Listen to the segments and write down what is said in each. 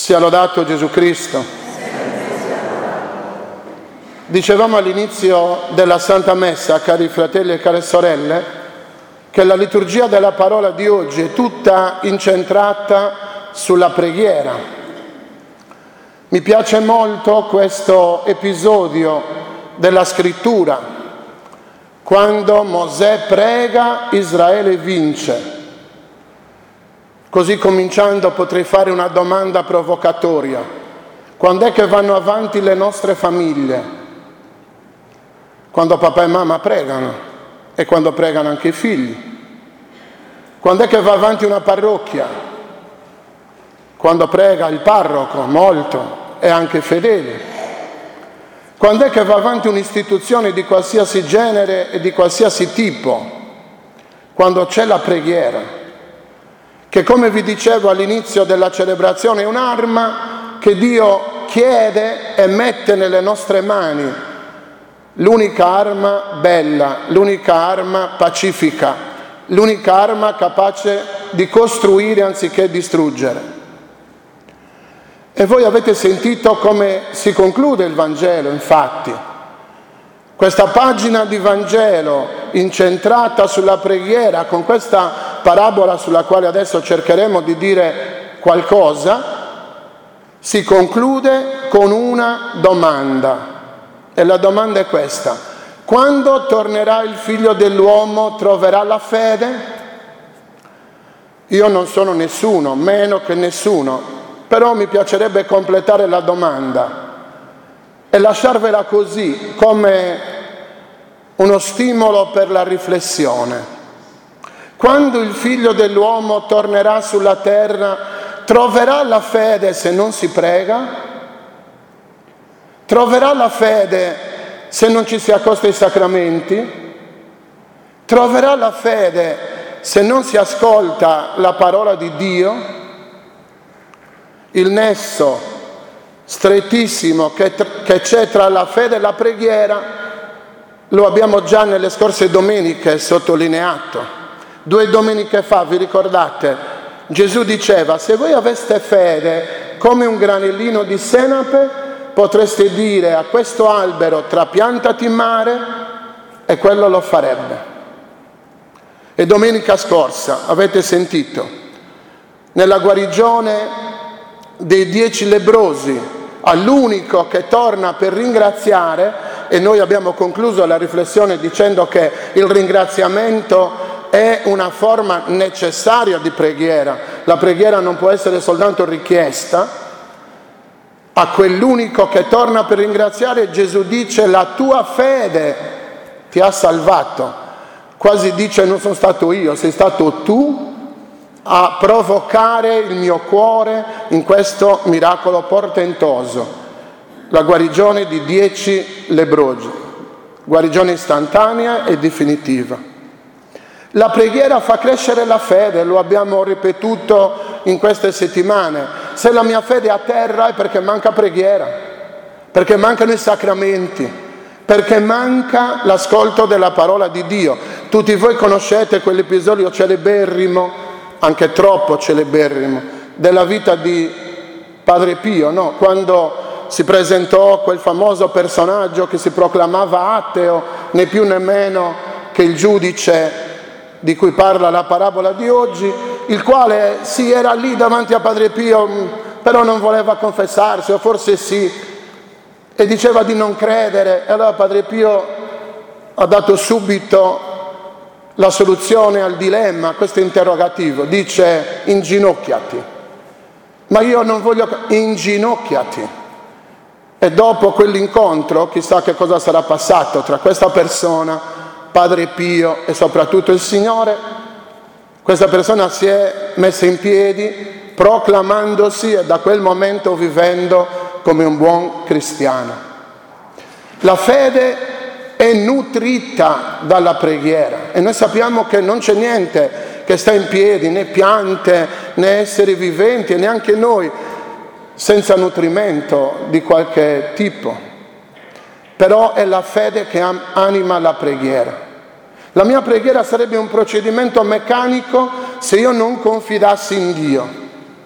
Sia lodato Gesù Cristo. Dicevamo all'inizio della Santa Messa, cari fratelli e care sorelle, che la liturgia della parola di oggi è tutta incentrata sulla preghiera. Mi piace molto questo episodio della Scrittura, quando Mosè prega, Israele vince. Così cominciando potrei fare una domanda provocatoria. Quando è che vanno avanti le nostre famiglie? Quando papà e mamma pregano e quando pregano anche i figli. Quando è che va avanti una parrocchia? Quando prega il parroco, molto, e anche fedeli. Quando è che va avanti un'istituzione di qualsiasi genere e di qualsiasi tipo? Quando c'è la preghiera, che come vi dicevo all'inizio della celebrazione è un'arma che Dio chiede e mette nelle nostre mani, l'unica arma bella, l'unica arma pacifica, l'unica arma capace di costruire anziché distruggere. E voi avete sentito come si conclude il Vangelo, infatti. Questa pagina di Vangelo incentrata sulla preghiera, con questa parabola sulla quale adesso cercheremo di dire qualcosa, si conclude con una domanda. E la domanda è questa: quando tornerà il Figlio dell'uomo, troverà la fede? Io non sono nessuno, meno che nessuno, però mi piacerebbe completare la domanda e lasciarvela così, come uno stimolo per la riflessione. Quando il Figlio dell'uomo tornerà sulla terra, troverà la fede se non si prega? Troverà la fede se non ci si accosta ai sacramenti? Troverà la fede se non si ascolta la parola di Dio? Il nesso strettissimo che c'è tra la fede e la preghiera lo abbiamo già nelle scorse domeniche sottolineato. 2 domeniche fa, vi ricordate? Gesù diceva: se voi aveste fede come un granellino di senape, potreste dire a questo albero trapiantati in mare e quello lo farebbe. E domenica scorsa avete sentito, nella guarigione dei 10 lebbrosi, all'unico che torna per ringraziare, e noi abbiamo concluso la riflessione dicendo che il ringraziamento è una forma necessaria di preghiera. La preghiera non può essere soltanto richiesta. A quell'unico che torna per ringraziare, Gesù dice: la tua fede ti ha salvato. Quasi dice: non sono stato io, sei stato tu a provocare il mio cuore in questo miracolo portentoso. La guarigione di 10 lebbrosi, guarigione istantanea e definitiva. La preghiera fa crescere la fede, lo abbiamo ripetuto in queste settimane. Se la mia fede è a terra è perché manca preghiera, perché mancano i sacramenti, perché manca l'ascolto della parola di Dio. Tutti voi conoscete quell'episodio celeberrimo, anche troppo celeberrimo, della vita di Padre Pio, no? Quando si presentò quel famoso personaggio che si proclamava ateo, né più né meno che il giudice di cui parla la parabola di oggi, il quale sì, era lì davanti a Padre Pio, però non voleva confessarsi, o forse sì, e diceva di non credere. E allora Padre Pio ha dato subito la soluzione al dilemma, questo interrogativo. Dice: inginocchiati. Ma io non voglio, inginocchiati. E dopo quell'incontro, chissà che cosa sarà passato tra questa persona, Padre Pio e soprattutto il Signore. Questa persona si è messa in piedi proclamandosi e da quel momento vivendo come un buon cristiano. La fede è nutrita dalla preghiera e noi sappiamo che non c'è niente che sta in piedi, né piante né esseri viventi, e neanche noi, senza nutrimento di qualche tipo. Però è la fede che anima la preghiera. La mia preghiera sarebbe un procedimento meccanico se io non confidassi in Dio.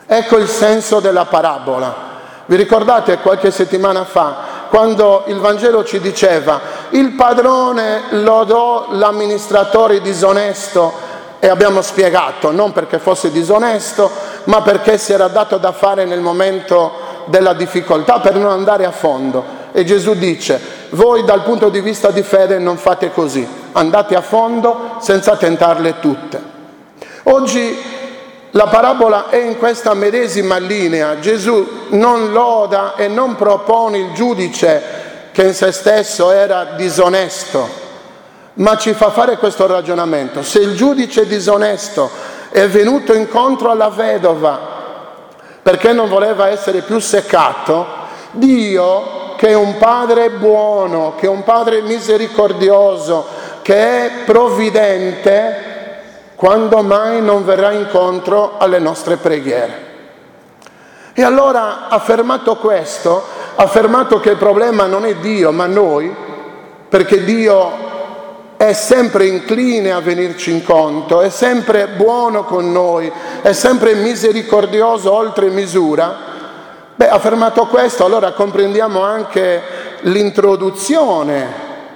Ecco il senso della parabola. Vi ricordate qualche settimana fa, quando il Vangelo ci diceva il padrone lodò l'amministratore disonesto, e abbiamo spiegato, non perché fosse disonesto, ma perché si era dato da fare nel momento della difficoltà per non andare a fondo. E Gesù dice, voi dal punto di vista di fede non fate così, andate a fondo senza tentarle tutte. Oggi la parabola è in questa medesima linea. Gesù non loda e non propone il giudice che in se stesso era disonesto, ma ci fa fare questo ragionamento. Se il giudice disonesto è venuto incontro alla vedova perché non voleva essere più seccato, Dio, che è un padre buono, che è un padre misericordioso, che è provvidente, quando mai non verrà incontro alle nostre preghiere? E allora, affermato questo, affermato che il problema non è Dio ma noi, perché Dio è sempre incline a venirci incontro, è sempre buono con noi, è sempre misericordioso oltre misura. Affermato questo, allora comprendiamo anche l'introduzione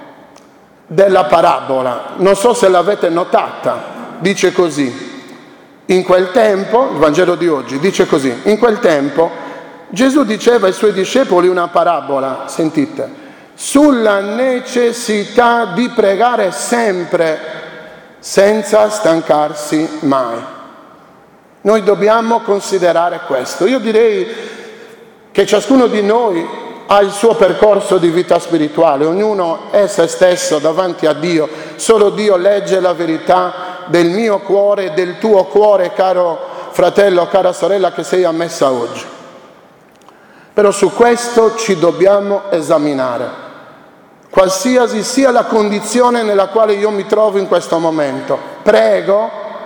della parabola. Non so se l'avete notata, dice così, in quel tempo, il Vangelo di oggi dice così, in quel tempo Gesù diceva ai suoi discepoli una parabola, sentite, sulla necessità di pregare sempre senza stancarsi mai. Noi dobbiamo considerare questo. Io direi che ciascuno di noi ha il suo percorso di vita spirituale, ognuno è se stesso davanti a Dio, solo Dio legge la verità del mio cuore e del tuo cuore, caro fratello, cara sorella che sei ammessa oggi. Però su questo ci dobbiamo esaminare. Qualsiasi sia la condizione nella quale io mi trovo in questo momento, prego,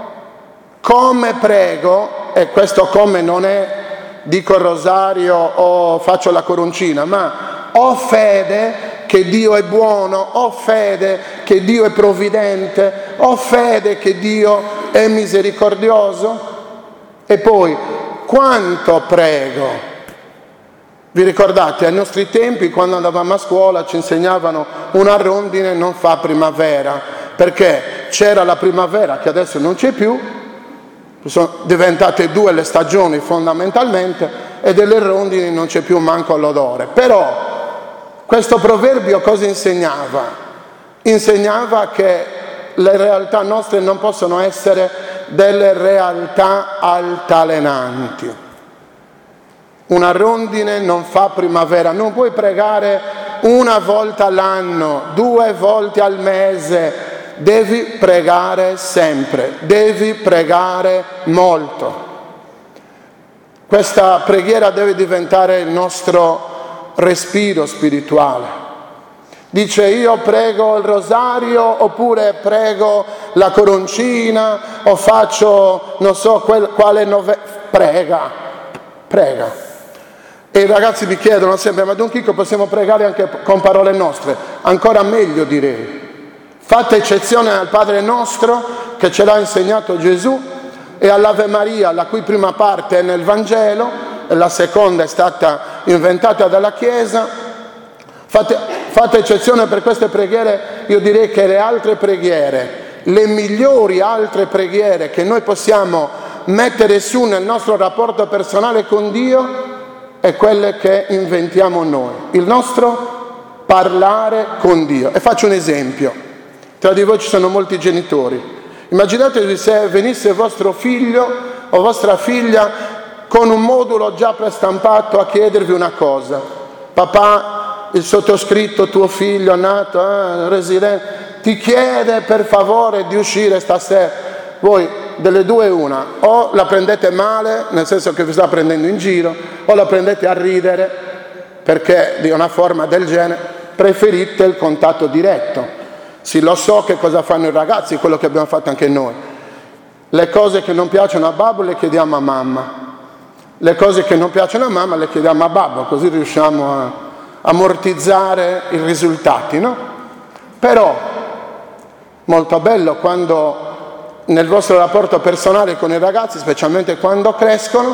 e questo come non è dico il rosario o faccio la coroncina, ma ho fede che Dio è buono, ho fede che Dio è provvidente, ho fede che Dio è misericordioso. E poi, quanto prego? Vi ricordate, ai nostri tempi, quando andavamo a scuola, ci insegnavano una rondine non fa primavera, perché c'era la primavera che adesso non c'è più, sono diventate 2 le stagioni fondamentalmente, e delle rondini non c'è più manco l'odore. Però questo proverbio cosa insegnava? Insegnava che le realtà nostre non possono essere delle realtà altalenanti. Una rondine non fa primavera, non puoi pregare una volta all'anno, 2 volte al mese, devi pregare sempre, devi pregare molto. Questa preghiera deve diventare il nostro respiro spirituale. Dice io prego il rosario oppure prego la coroncina o faccio non so quale prega. E i ragazzi mi chiedono sempre, ma Don Chico possiamo pregare anche con parole nostre? Ancora meglio direi. Fate eccezione al Padre nostro che ce l'ha insegnato Gesù e all'Ave Maria, la cui prima parte è nel Vangelo e la seconda è stata inventata dalla Chiesa. Fate eccezione per queste preghiere. Io direi che le altre preghiere, le migliori altre preghiere che noi possiamo mettere su nel nostro rapporto personale con Dio è quelle che inventiamo noi, il nostro parlare con Dio. E faccio un esempio, tra di voi ci sono molti genitori, immaginatevi se venisse vostro figlio o vostra figlia con un modulo già prestampato a chiedervi una cosa: papà, il sottoscritto, tuo figlio nato, residente, ti chiede per favore di uscire stasera. Voi delle due una, o la prendete male, nel senso che vi sta prendendo in giro, o la prendete a ridere, perché di una forma del genere preferite il contatto diretto. Sì, lo so che cosa fanno i ragazzi, quello che abbiamo fatto anche noi. Le cose che non piacciono a babbo le chiediamo a mamma, le cose che non piacciono a mamma le chiediamo a babbo, così riusciamo a ammortizzare i risultati, no? Però molto bello quando nel vostro rapporto personale con i ragazzi, specialmente quando crescono,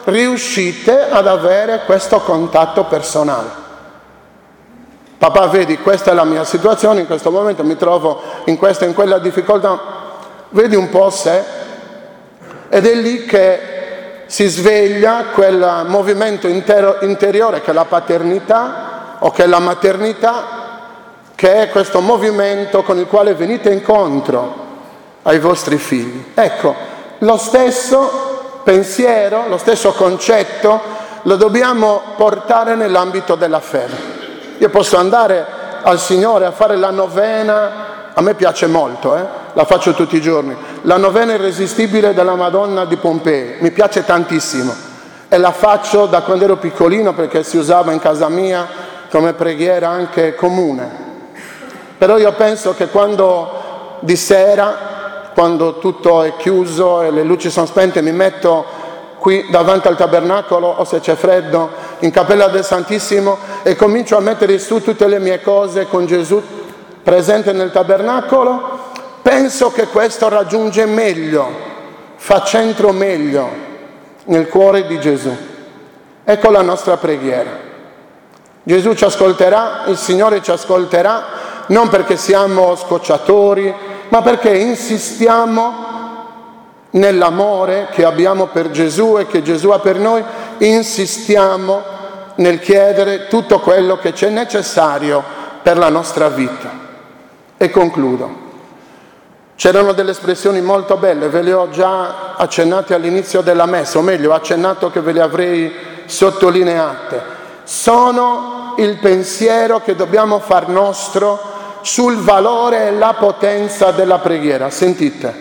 riuscite ad avere questo contatto personale. Papà, vedi, questa è la mia situazione, in questo momento mi trovo in questa e in quella difficoltà, vedi un po' se, ed è lì che si sveglia quel movimento interiore che è la paternità o che è la maternità, che è questo movimento con il quale venite incontro ai vostri figli. Ecco, lo stesso pensiero, lo stesso concetto lo dobbiamo portare nell'ambito della fede. Io posso andare al Signore a fare la novena, a me piace molto, la faccio tutti i giorni, la novena irresistibile della Madonna di Pompei, mi piace tantissimo e la faccio da quando ero piccolino perché si usava in casa mia come preghiera anche comune. Però io penso che quando di sera, quando tutto è chiuso e le luci sono spente, mi metto qui davanti al tabernacolo o se c'è freddo in Cappella del Santissimo e comincio a mettere su tutte le mie cose con Gesù presente nel tabernacolo, penso che questo raggiunge meglio, fa centro meglio nel cuore di Gesù. Ecco la nostra preghiera. Gesù ci ascolterà, il Signore ci ascolterà, non perché siamo scocciatori, ma perché insistiamo nell'amore che abbiamo per Gesù e che Gesù ha per noi, insistiamo nel chiedere tutto quello che c'è necessario per la nostra vita. E concludo. C'erano delle espressioni molto belle, ve le ho già accennate all'inizio della messa, o meglio, ho accennato che ve le avrei sottolineate. Sono il pensiero che dobbiamo far nostro sul valore e la potenza della preghiera. Sentite.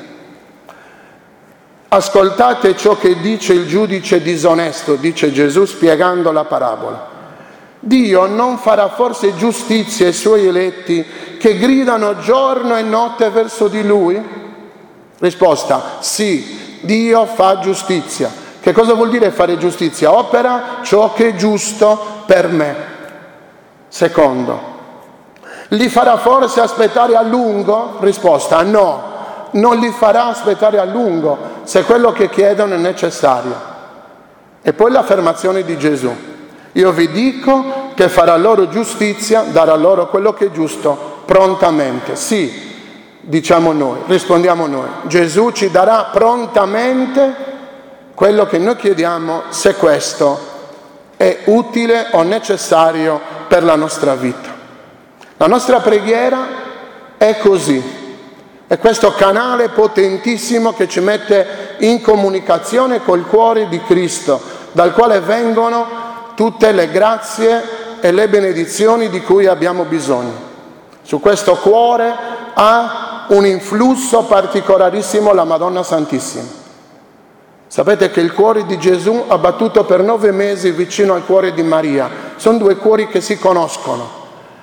Ascoltate ciò che dice il giudice disonesto, dice Gesù spiegando la parabola. Dio non farà forse giustizia ai suoi eletti che gridano giorno e notte verso di Lui? Risposta, sì, Dio fa giustizia. Che cosa vuol dire fare giustizia? Opera ciò che è giusto per me. Secondo, li farà forse aspettare a lungo? Risposta, no. Non li farà aspettare a lungo se quello che chiedono è necessario. E poi l'affermazione di Gesù. Io vi dico che farà loro giustizia, darà loro quello che è giusto prontamente. Sì, diciamo noi, rispondiamo noi. Gesù ci darà prontamente quello che noi chiediamo se questo è utile o necessario per la nostra vita. La nostra preghiera è così. È questo canale potentissimo che ci mette in comunicazione col cuore di Cristo, dal quale vengono tutte le grazie e le benedizioni di cui abbiamo bisogno. Su questo cuore ha un influsso particolarissimo la Madonna Santissima. Sapete che il cuore di Gesù ha battuto per 9 mesi vicino al cuore di Maria. Sono due cuori che si conoscono.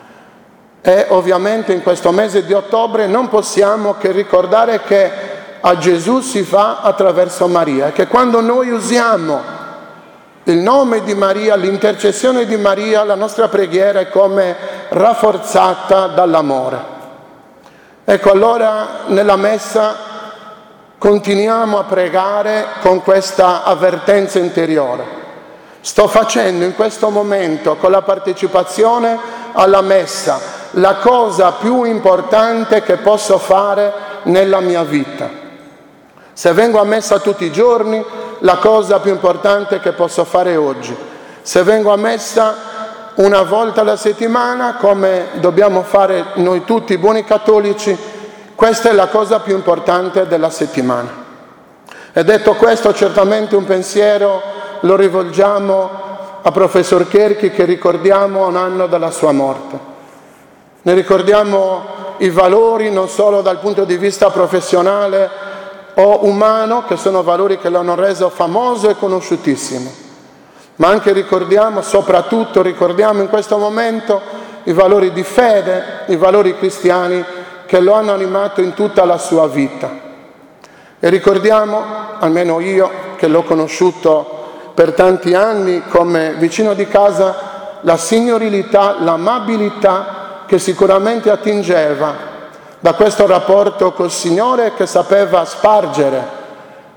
E ovviamente in questo mese di ottobre non possiamo che ricordare che a Gesù si va attraverso Maria, e che quando noi usiamo il nome di Maria, l'intercessione di Maria, la nostra preghiera è come rafforzata dall'amore. Ecco, allora nella messa continuiamo a pregare con questa avvertenza interiore. Sto facendo in questo momento, con la partecipazione alla messa, la cosa più importante che posso fare nella mia vita. Se vengo a messa tutti i giorni, la cosa più importante che posso fare oggi. Se vengo a messa una volta alla settimana, come dobbiamo fare noi tutti buoni cattolici, questa è la cosa più importante della settimana. E detto questo, certamente un pensiero lo rivolgiamo a professor Cherchi, che ricordiamo un anno dalla sua morte. Ne ricordiamo i valori non solo dal punto di vista professionale o umano, che sono valori che l'hanno reso famoso e conosciutissimo, ma anche soprattutto ricordiamo in questo momento i valori di fede, i valori cristiani che lo hanno animato in tutta la sua vita. E ricordiamo, almeno io che l'ho conosciuto per tanti anni come vicino di casa, la signorilità, l'amabilità che sicuramente attingeva da questo rapporto col Signore, che sapeva spargere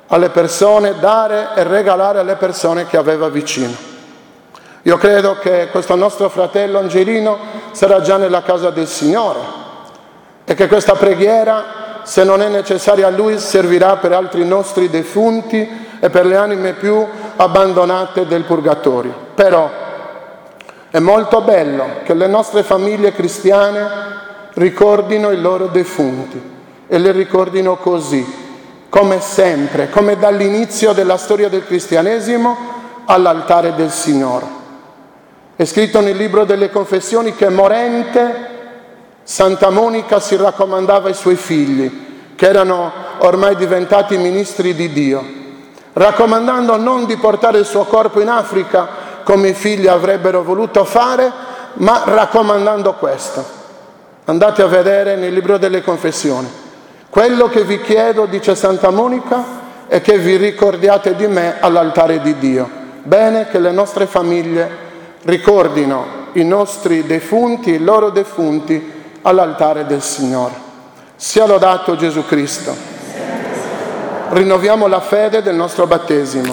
alle persone, dare e regalare alle persone che aveva vicino. Io credo che questo nostro fratello Angelino sarà già nella casa del Signore e che questa preghiera, se non è necessaria a lui, servirà per altri nostri defunti e per le anime più abbandonate del purgatorio. Però è molto bello che le nostre famiglie cristiane ricordino i loro defunti e li ricordino così, come sempre, come dall'inizio della storia del cristianesimo all'altare del Signore. È scritto nel libro delle Confessioni che morente Santa Monica si raccomandava ai suoi figli, che erano ormai diventati ministri di Dio, raccomandando non di portare il suo corpo in Africa come i figli avrebbero voluto fare, ma raccomandando questo. Andate a vedere nel libro delle Confessioni. Quello che vi chiedo, dice Santa Monica, è che vi ricordiate di me all'altare di Dio. Bene che le nostre famiglie ricordino i nostri defunti, i loro defunti, all'altare del Signore. Sia lodato Gesù Cristo. Rinnoviamo la fede del nostro battesimo.